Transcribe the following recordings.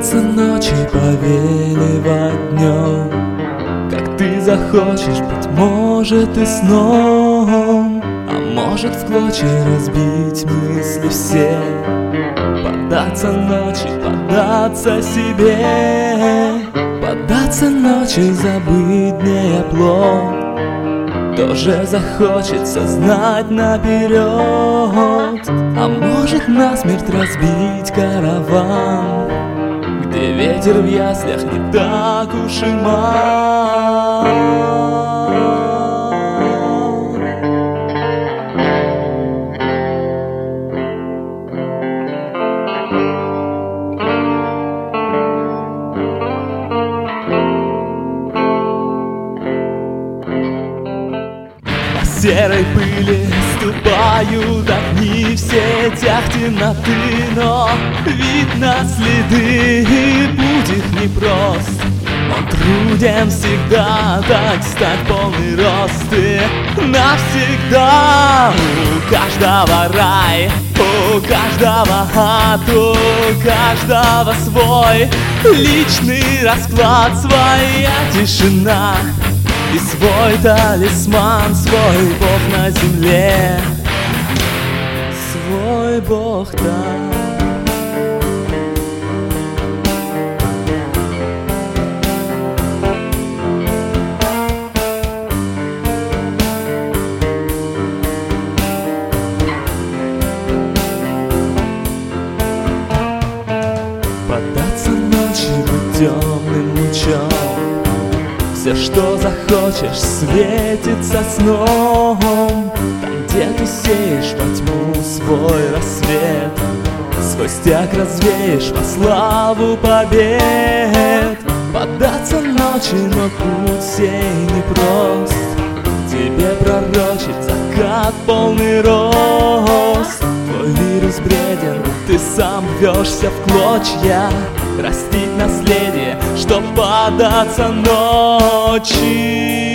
Поддаться ночи, повеливать днем, как ты захочешь, быть может и сном, а может в клочья разбить мысли все. Поддаться ночи, поддаться себе, поддаться ночи, забыть дней оплот. Тоже захочется знать наперед, а может насмерть разбить караван, где ветер в яслях не так уж и мал. Серой пыли ступают огни в сетях темноты, но видно следы, и путь их непрост. Он труден всегда, так стать полный рост и навсегда. У каждого рай, у каждого ад, у каждого свой личный расклад, своя тишина и свой талисман, свой Бог на земле, свой Бог там. Поддаться ночи, быть темным лучом, все, что захочешь, светится сном. Там, где ты сеешь во тьму свой рассвет, свой стяг развеешь во славу побед. Поддаться ночи, но путь сей непрост. Тебе пророчит закат полный рост. Твой вирус бреден, ты сам рвешься в клочья, растить наследие, чтоб поддаться ночи.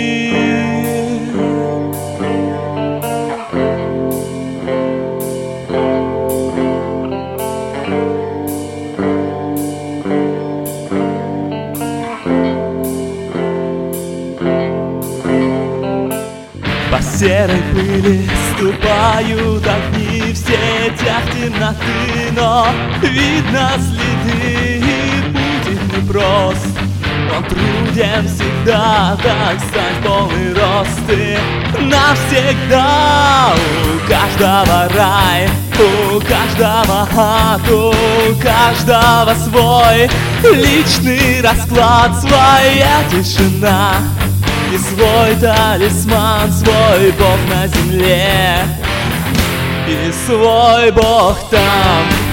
По серой пыли ступают огни в сетях темноты, но видно следы, и путь их непрост. Он труден всегда, так стать полный рост и навсегда. У каждого рай, у каждого ад, у каждого свой личный расклад, своя тишина и свой талисман, свой Бог на земле и свой Бог там.